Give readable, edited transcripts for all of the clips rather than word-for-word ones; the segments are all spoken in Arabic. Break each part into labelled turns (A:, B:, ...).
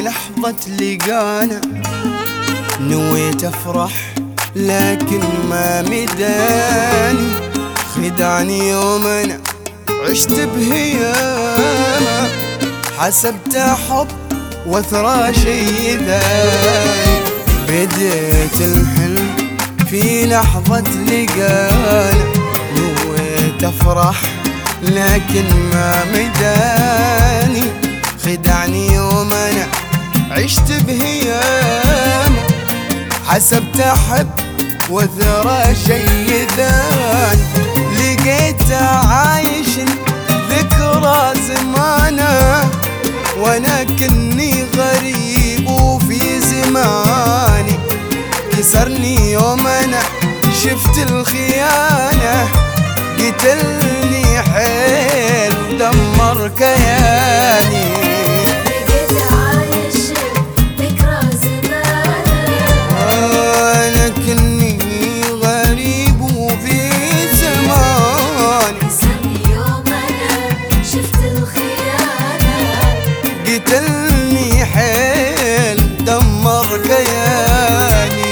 A: لحظة لقانا نويت افرح لكن ما مداني، خدعني يوم انا عشت بهيامه، حسبت حب وثرى شي ذاني. بديت الحلم في لحظة لقانا نويت افرح لكن ما مداني، خدعني يوم انا عشت بهيامه، حسبت احب وثرى شي ذاني. لقيته عايش ذكرى زمانه وانا كني غريب وفي زماني، كسرني يوم انا شفت الخيانة، قتلني حيل دمر كياني. قتلني حيل دمر كياني.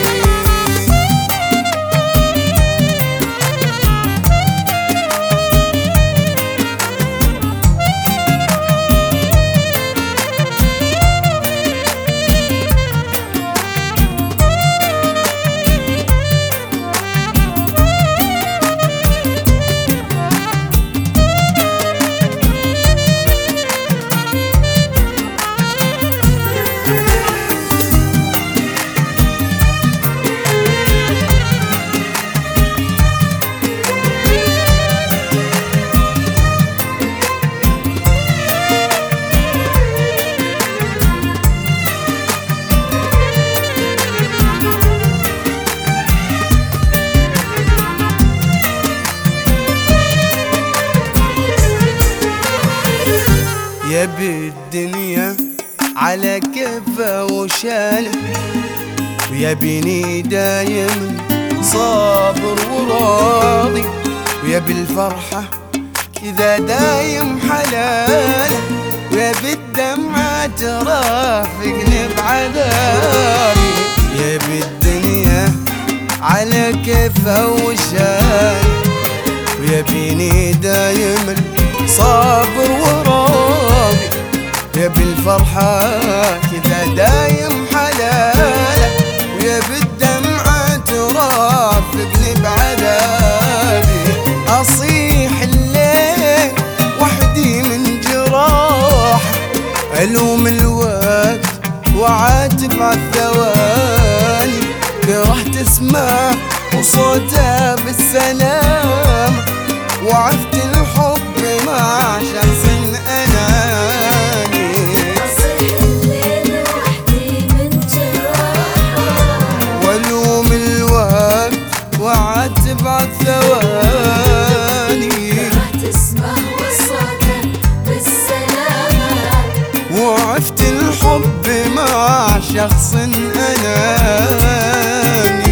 A: يبي الدنيا على كفه وشاله، ويبيني دايم صابر وراضي، ويبي الفرحة كذا دايم حلاله، ويبي الدمعة ترافقني بعذابي. يبي الدنيا على كفه وشاله، ويبيني دايم صابر وراضي، يبي الفرحة كذا دايم حلاله، ويبي الدمعة ترافقني بعذابي. أصيح الليل وحدي من جراح، ألوم الوقت وعاتب عالثواني، كرهت اسمه وصوته بالسلام، وعفت الحب مع شخص أناني.
B: أصيح الليل وحدي من جراحه،
A: والوم الوقت وعاتب عالثواني،
B: كرهت اسمه وصوته بالسلامة،
A: وعفت الحب مع شخص أناني.